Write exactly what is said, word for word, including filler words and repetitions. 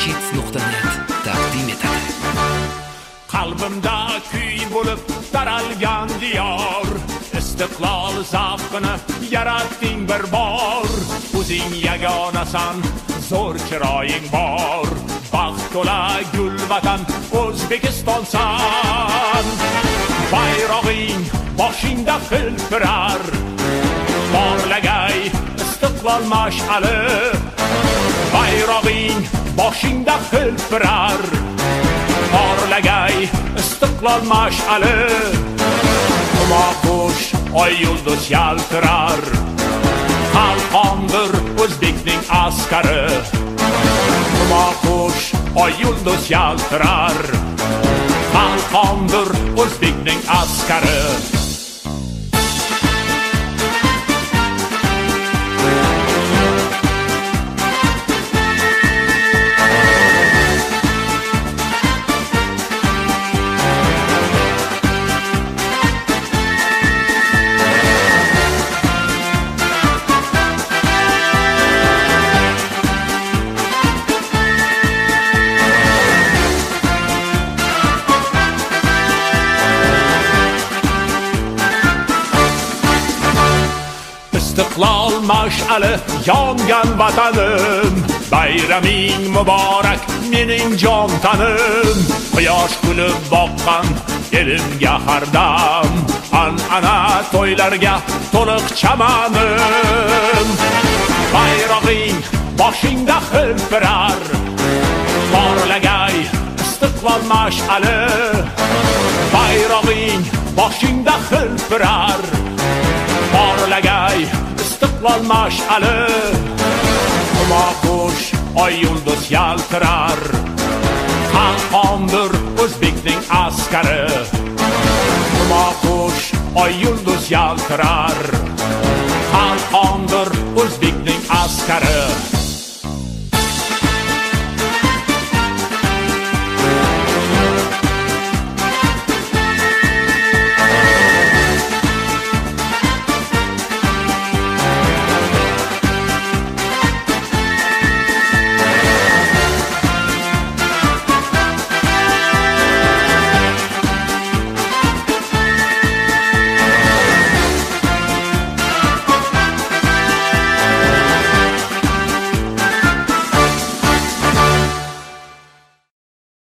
hits nuqta net taqdim etadi. Qalbimda kuy bo'lib taralgan diyor, istiqlol zavqini yaratding bir bor. O'zing yagonasan, zo'r chiroying bor, baxt to'la gul vatan O'zbekistonsan. Bayrog'ing boshingda hilpirar, porlagay istiqlol mash'ali. Bayrog'ing boshingda hilpirar, porlagay istiqlol mash'ali. Humoqush oy yulduz yaltirar, qalqondir o'zbekning askari. Humoqush oy yulduz yaltirar, qalqondir o'zbekning askari. İstiqlol mash'ali yongan vatanim, bayraming muborak mening jon tanim. Quyosh kulib boqqan elimga hardam, an'ana to'ylarga to'liq chamanim. Bayrog'ing boshingda hilpirar, porlagay istiqlol mash'ali. Bayrog'ing boshingda hilpirar, porlagay istiqlol mash'ali. Humoqush oy yulduz yaltirar, qalqondir o'zbekning askari. Humoqush oy yulduz yaltirar, qalqondir o'zbekning askari.